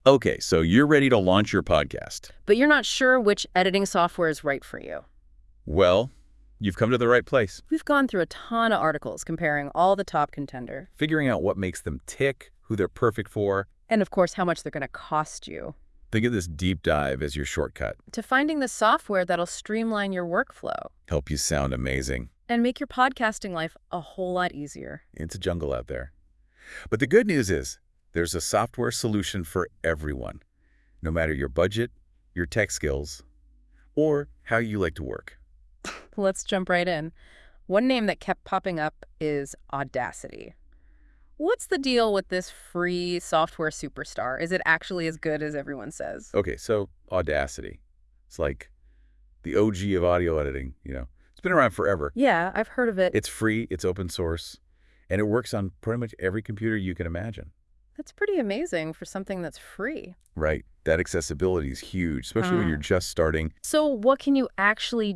Okay, so you're ready to launch your podcast. But you're not sure which editing software is right for you. Well, you've come to the right place. We've gone through a ton of articles comparing all the top contender. Figuring out what makes them tick, who they're perfect for. And of course, how much they're going to cost you. Think of this deep dive as your shortcut. To finding the software that'll streamline your workflow. Help you sound amazing. And make your podcasting life a whole lot easier. It's a jungle out there. But the good news is, there's a software solution for everyone, no matter your budget, your tech skills, or how you like to work. Let's jump right in. One name that kept popping up is Audacity. What's the deal with this free software superstar? Is it actually as good as everyone says? Okay, so Audacity. It's like the OG of audio editing, It's been around forever. Yeah, I've heard of it. It's free, it's open source, and it works on pretty much every computer you can imagine. That's pretty amazing for something that's free. Right. That accessibility is huge, especially when you're just starting. So what can you actually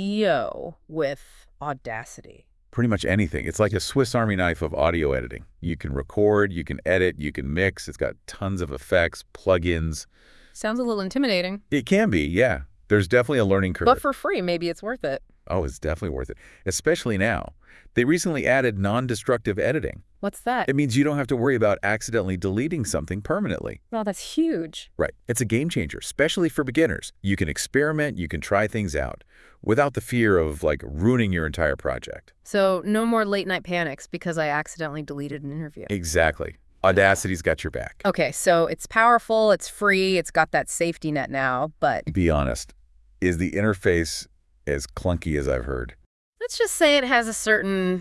do with Audacity? Pretty much anything. It's like a Swiss Army knife of audio editing. You can record, you can edit, you can mix. It's got tons of effects, plugins. Sounds a little intimidating. It can be, yeah. There's definitely a learning curve. But for free, maybe it's worth it. Oh, it's definitely worth it, especially now. They recently added non-destructive editing. What's that? It means you don't have to worry about accidentally deleting something permanently. Well, that's huge. Right. It's a game changer, especially for beginners. You can experiment, you can try things out without the fear of, ruining your entire project. So no more late-night panics because I accidentally deleted an interview. Exactly. Audacity's got your back. Okay, so it's powerful, it's free, it's got that safety net now, but... Be honest. Is the interface as clunky as I've heard? Let's just say it has a certain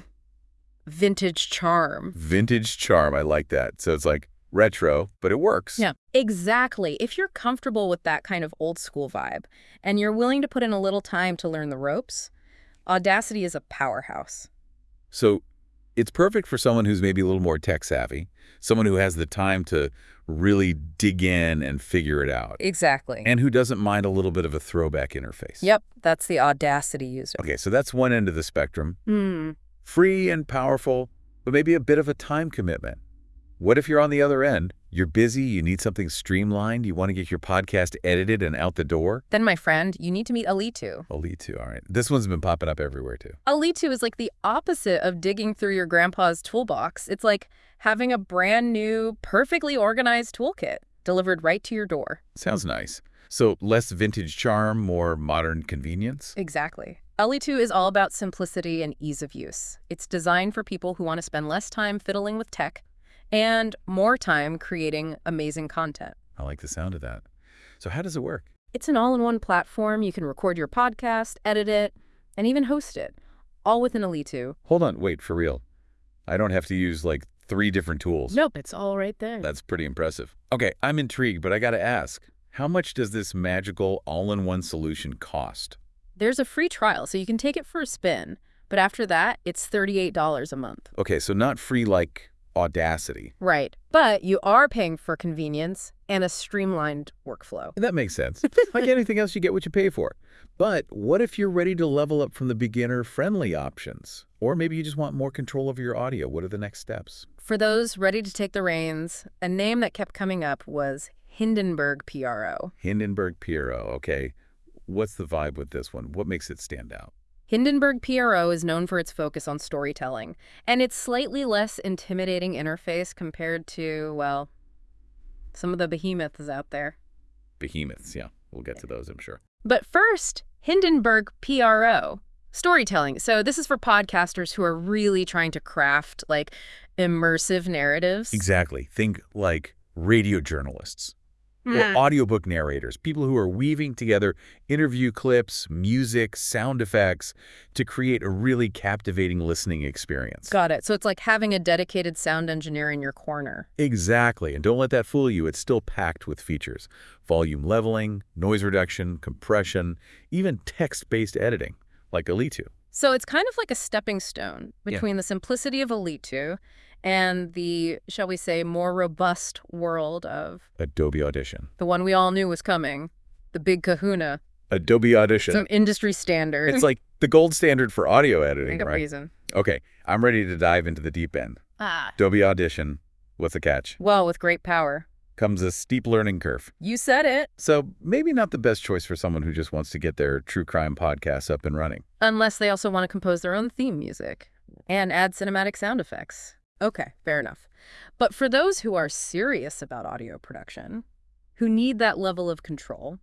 vintage charm. Vintage charm, I like that. So it's like retro, but it works. Yeah, exactly. If you're comfortable with that kind of old school vibe and you're willing to put in a little time to learn the ropes, Audacity is a powerhouse. So it's perfect for someone who's maybe a little more tech savvy, someone who has the time to really dig in and figure it out. Exactly. And who doesn't mind a little bit of a throwback interface. Yep, that's the Audacity user. Okay, so that's one end of the spectrum. Free and powerful, but maybe a bit of a time commitment. What if you're on the other end? You're busy, you need something streamlined, you want to get your podcast edited and out the door? Then, my friend, you need to meet Alitu. Alitu, all right. This one's been popping up everywhere, too. Alitu is like the opposite of digging through your grandpa's toolbox. It's like having a brand new, perfectly organized toolkit delivered right to your door. Sounds nice. So less vintage charm, more modern convenience? Exactly. Alitu is all about simplicity and ease of use. It's designed for people who want to spend less time fiddling with tech and more time creating amazing content. I like the sound of that. So how does it work? It's an all-in-one platform. You can record your podcast, edit it, and even host it, all within Alitu. Hold on, wait, for real. I don't have to use 3 different tools. Nope, it's all right there. That's pretty impressive. Okay, I'm intrigued, but I gotta ask, how much does this magical all-in-one solution cost? There's a free trial, so you can take it for a spin. But after that, it's $38 a month. Okay, so not free like Audacity. Right. But you are paying for convenience and a streamlined workflow. That makes sense. Like anything else, you get what you pay for. But what if you're ready to level up from the beginner-friendly options? Or maybe you just want more control over your audio. What are the next steps? For those ready to take the reins, a name that kept coming up was Hindenburg PRO. Hindenburg PRO, okay. What's the vibe with this one? What makes it stand out? Hindenburg PRO is known for its focus on storytelling, and its slightly less intimidating interface compared to, well, some of the behemoths out there. Behemoths, yeah. We'll get to those, I'm sure. But first, Hindenburg PRO. Storytelling. So this is for podcasters who are really trying to craft, immersive narratives. Exactly. Think like radio journalists. Or audiobook narrators, people who are weaving together interview clips, music, sound effects to create a really captivating listening experience. Got it. So it's like having a dedicated sound engineer in your corner. Exactly. And don't let that fool you. It's still packed with features. Volume leveling, noise reduction, compression, even text-based editing, like Alitu. So it's kind of like a stepping stone between the simplicity of Alitu and the, shall we say, more robust world of Adobe Audition. The one we all knew was coming, the big kahuna. Adobe Audition. Some industry standard. It's like the gold standard for audio editing, Good right? reason. Okay, I'm ready to dive into the deep end. Adobe Audition, what's the catch? Well, with great power comes a steep learning curve. You said it. So maybe not the best choice for someone who just wants to get their true crime podcast up and running. Unless they also want to compose their own theme music and add cinematic sound effects. Okay, fair enough. But for those who are serious about audio production, who need that level of control,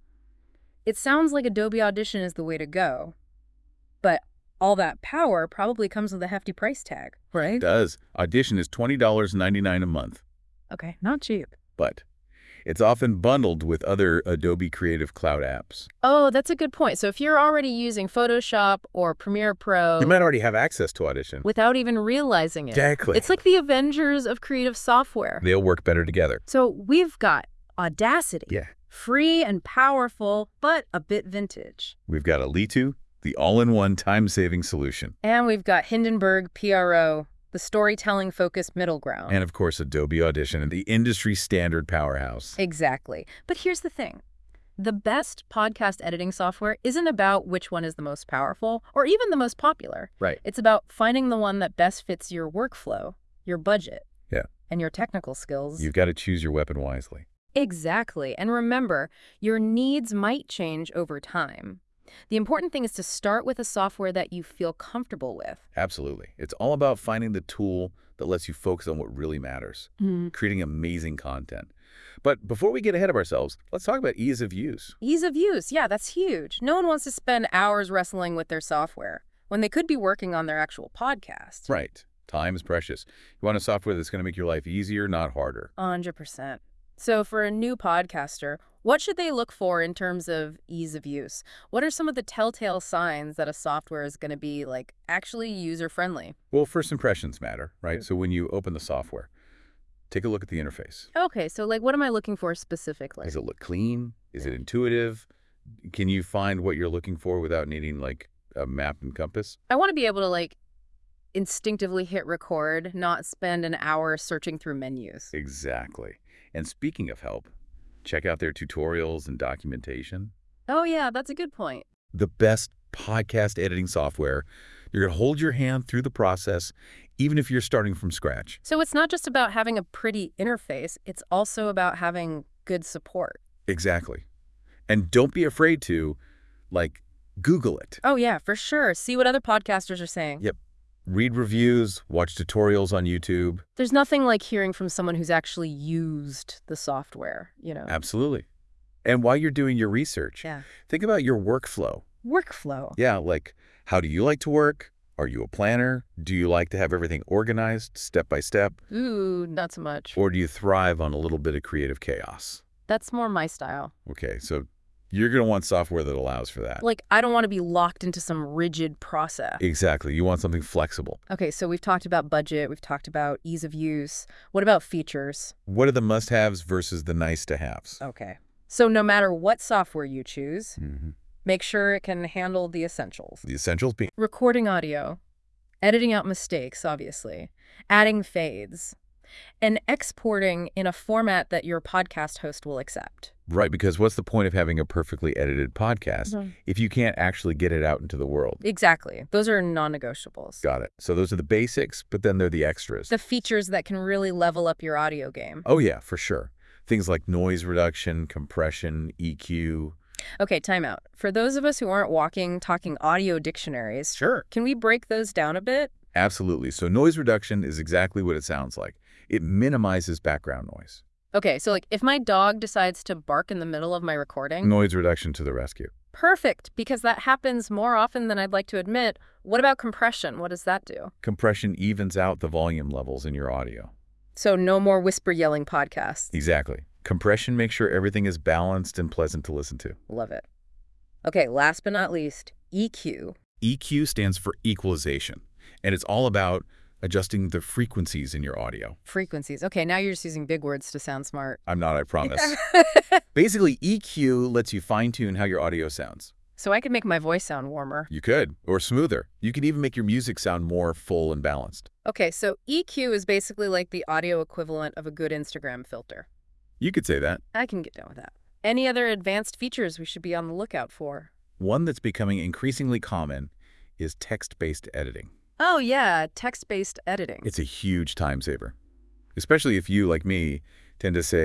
it sounds like Adobe Audition is the way to go. But all that power probably comes with a hefty price tag, right? It does. Audition is $20.99 a month. Okay, not cheap. But it's often bundled with other Adobe Creative Cloud apps. Oh, that's a good point. So if you're already using Photoshop or Premiere Pro... You might already have access to Audition. Without even realizing it. Exactly. It's like the Avengers of creative software. They'll work better together. So we've got Audacity. Yeah. Free and powerful, but a bit vintage. We've got Alitu, the all-in-one time-saving solution. And we've got Hindenburg PRO, the storytelling-focused middle ground. And, of course, Adobe Audition, and the industry-standard powerhouse. Exactly. But here's the thing. The best podcast editing software isn't about which one is the most powerful or even the most popular. Right. It's about finding the one that best fits your workflow, your budget, and your technical skills. You've got to choose your weapon wisely. Exactly. And remember, your needs might change over time. The important thing is to start with a software that you feel comfortable with. Absolutely. It's all about finding the tool that lets you focus on what really matters, creating amazing content. But before we get ahead of ourselves, let's talk about ease of use. Ease of use, yeah, that's huge. No one wants to spend hours wrestling with their software when they could be working on their actual podcast. Right. Time is precious. You want a software that's going to make your life easier, not harder. 100%. So for a new podcaster, what should they look for in terms of ease of use? What are some of the telltale signs that a software is going to be, like, actually user-friendly? Well, first impressions matter, right? So when you open the software, take a look at the interface. Okay, so, like, what am I looking for specifically? Does it look clean? Is it intuitive? Can you find what you're looking for without needing, like, a map and compass? I want to be able to, like, instinctively hit record, not spend an hour searching through menus. Exactly. And speaking of help, check out their tutorials and documentation. Oh, yeah, that's a good point. The best podcast editing software. You're going to hold your hand through the process, even if you're starting from scratch. So it's not just about having a pretty interface. It's also about having good support. Exactly. And don't be afraid to, like, Google it. Oh, yeah, for sure. See what other podcasters are saying. Yep. Read reviews, watch tutorials on YouTube. There's nothing like hearing from someone who's actually used the software, you know? Absolutely. And while you're doing your research, think about your workflow. Workflow. Yeah, like, how do you like to work? Are you a planner? Do you like to have everything organized, step by step? Ooh, not so much. Or do you thrive on a little bit of creative chaos? That's more my style. Okay, so you're going to want software that allows for that. Like, I don't want to be locked into some rigid process. Exactly. You want something flexible. Okay, so we've talked about budget. We've talked about ease of use. What about features? What are the must-haves versus the nice-to-haves? Okay. So no matter what software you choose, make sure it can handle the essentials. The essentials being recording audio, editing out mistakes, obviously, adding fades, and exporting in a format that your podcast host will accept. Right, because what's the point of having a perfectly edited podcast if you can't actually get it out into the world? Exactly. Those are non-negotiables. Got it. So those are the basics, but then they're the extras. The features that can really level up your audio game. Oh, yeah, for sure. Things like noise reduction, compression, EQ. Okay, time out. For those of us who aren't talking audio dictionaries, can we break those down a bit? Absolutely. So noise reduction is exactly what it sounds like. It minimizes background noise. Okay, so like if my dog decides to bark in the middle of my recording... Noise reduction to the rescue. Perfect, because that happens more often than I'd like to admit. What about compression? What does that do? Compression evens out the volume levels in your audio. So no more whisper yelling podcasts. Exactly. Compression makes sure everything is balanced and pleasant to listen to. Love it. Okay, last but not least, EQ. EQ stands for equalization, and it's all about adjusting the frequencies in your audio. Frequencies. Okay, now you're just using big words to sound smart. I'm not, I promise. Basically, EQ lets you fine-tune how your audio sounds. So I could make my voice sound warmer. You could, or smoother. You could even make your music sound more full and balanced. Okay, so EQ is basically like the audio equivalent of a good Instagram filter. You could say that. I can get down with that. Any other advanced features we should be on the lookout for? One that's becoming increasingly common is text-based editing. Oh, yeah, text-based editing. It's a huge time saver, especially if you, like me, tend to say,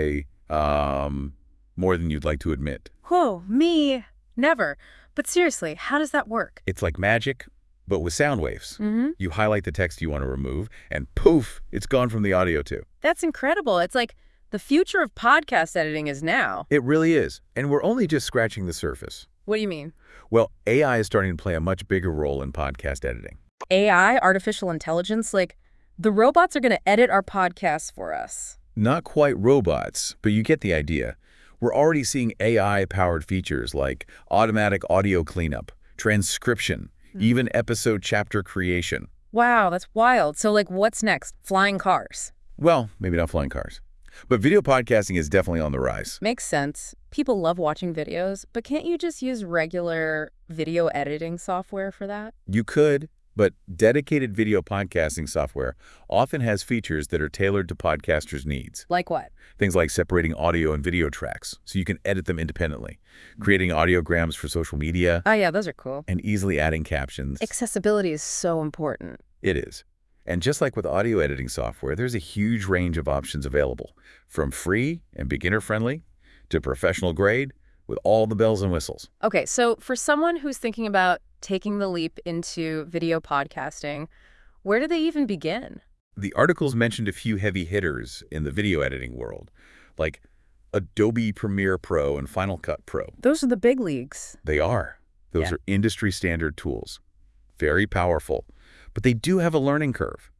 More than you'd like to admit. Whoa, me? Never. But seriously, how does that work? It's like magic, but with sound waves. Mm-hmm. You highlight the text you want to remove, and poof, it's gone from the audio too. That's incredible. It's like the future of podcast editing is now. It really is, and we're only just scratching the surface. What do you mean? Well, AI is starting to play a much bigger role in podcast editing. AI, artificial intelligence, like the robots are going to edit our podcasts for us. Not quite robots, but you get the idea. We're already seeing AI-powered features like automatic audio cleanup, transcription, even episode chapter creation. Wow, that's wild. So like what's next? Flying cars? Well, maybe not flying cars. But video podcasting is definitely on the rise. Makes sense. People love watching videos, but can't you just use regular video editing software for that? You could, but dedicated video podcasting software often has features that are tailored to podcasters' needs. Like what? Things like separating audio and video tracks so you can edit them independently, creating audiograms for social media, Oh yeah, those are cool. and easily adding captions. Accessibility is so important. It is. And just like with audio editing software, there's a huge range of options available, from free and beginner-friendly to professional grade with all the bells and whistles. Okay, so for someone who's thinking about taking the leap into video podcasting, where do they even begin? The articles mentioned a few heavy hitters in the video editing world, like Adobe Premiere Pro and Final Cut Pro. Those are the big leagues. They are. Those Yeah. are industry standard tools. Very powerful. But they do have a learning curve.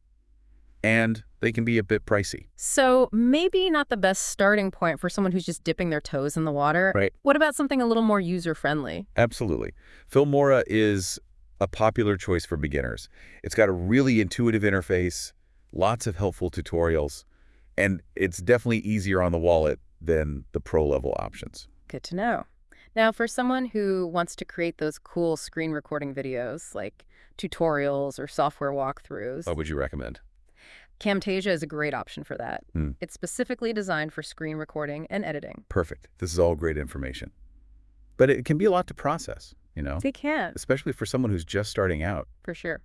And they can be a bit pricey. So maybe not the best starting point for someone who's just dipping their toes in the water. Right. What about something a little more user-friendly? Absolutely. Filmora is a popular choice for beginners. It's got a really intuitive interface, lots of helpful tutorials, and it's definitely easier on the wallet than the pro-level options. Good to know. Now, for someone who wants to create those cool screen recording videos, like tutorials or software walkthroughs, What would you recommend? Camtasia is a great option for that. Hmm. It's specifically designed for screen recording and editing. Perfect. This is all great information. But it can be a lot to process, you know, They can, especially for someone who's just starting out. for sure.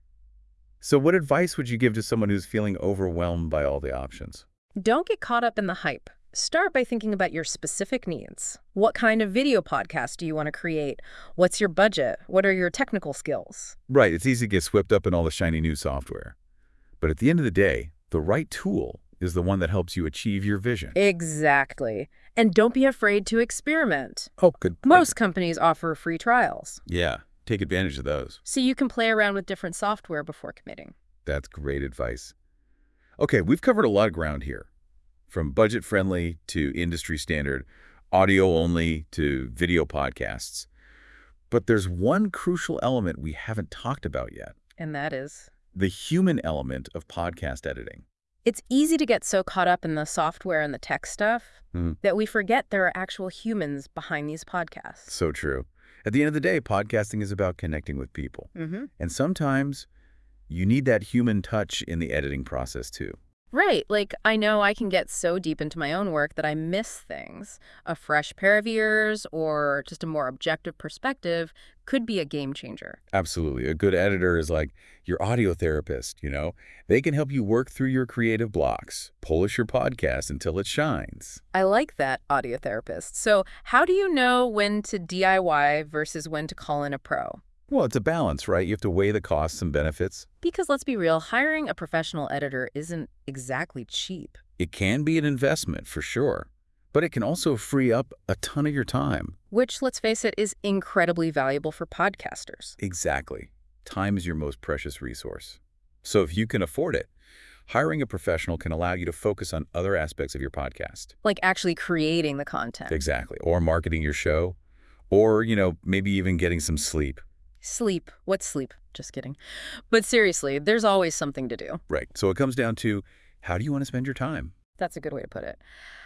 So what advice would you give to someone who's feeling overwhelmed by all the options? Don't get caught up in the hype. Start by thinking about your specific needs. What kind of video podcast do you want to create? What's your budget? What are your technical skills? Right, it's easy to get swept up in all the shiny new software. But at the end of the day, the right tool is the one that helps you achieve your vision. Exactly. And don't be afraid to experiment. Oh, good point. Most companies offer free trials, Yeah, take advantage of those. so you can play around with different software before committing. That's great advice. Okay, we've covered a lot of ground here. From budget-friendly to industry standard, audio-only to video podcasts. But there's one crucial element we haven't talked about yet. And that is, The human element of podcast editing. it's easy to get so caught up in the software and the tech stuff Mhm. that we forget there are actual humans behind these podcasts. So true. At the end of the day, podcasting is about connecting with people. Mm-hmm. And sometimes you need that human touch in the editing process too. Right. Like, I know I can get so deep into my own work that I miss things. A fresh pair of ears or just a more objective perspective could be a game changer. Absolutely. A good editor is like your audio therapist, you know? They can help you work through your creative blocks, polish your podcast until it shines. I like that, audio therapist. So how do you know when to DIY versus when to call in a pro? Well, it's a balance, right? You have to weigh the costs and benefits. Because let's be real, hiring a professional editor isn't exactly cheap. It can be an investment for sure, but it can also free up a ton of your time. Which, let's face it, is incredibly valuable for podcasters. Exactly. Time is your most precious resource. So if you can afford it, hiring a professional can allow you to focus on other aspects of your podcast. Like actually creating the content. Exactly. Or marketing your show, or, you know, maybe even getting some sleep. Sleep. What's sleep? Just kidding. But seriously, there's always something to do. Right. So it comes down to, how do you want to spend your time? That's a good way to put it.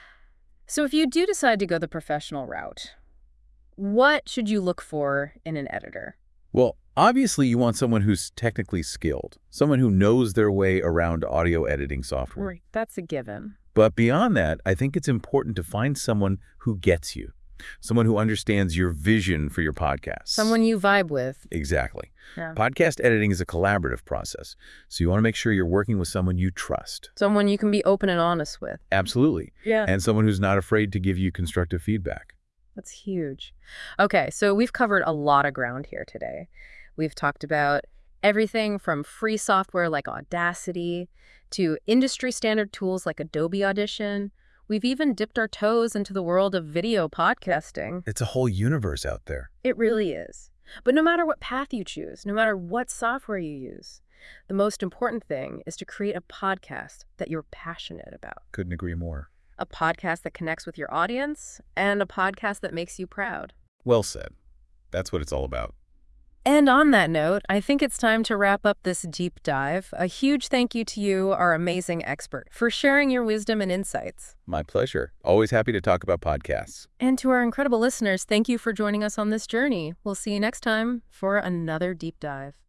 So if you do decide to go the professional route, what should you look for in an editor? Well, obviously you want someone who's technically skilled, someone who knows their way around audio editing software. Right, that's a given. But beyond that, I think it's important to find someone who gets you, Someone who understands your vision for your podcast. Someone you vibe with. Exactly. Yeah. Podcast editing is a collaborative process, so you want to make sure you're working with someone you trust. Someone you can be open and honest with. Absolutely. Yeah. And someone who's not afraid to give you constructive feedback. That's huge. Okay, so we've covered a lot of ground here today. We've talked about everything from free software like Audacity to industry standard tools like Adobe Audition. We've even dipped our toes into the world of video podcasting. It's a whole universe out there. It really is. But no matter what path you choose, no matter what software you use, the most important thing is to create a podcast that you're passionate about. Couldn't agree more. A podcast that connects with your audience, and a podcast that makes you proud. Well said. That's what it's all about. And on that note, I think it's time to wrap up this deep dive. A huge thank you to you, our amazing expert, for sharing your wisdom and insights. My pleasure. Always happy to talk about podcasts. And to our incredible listeners, thank you for joining us on this journey. We'll see you next time for another deep dive.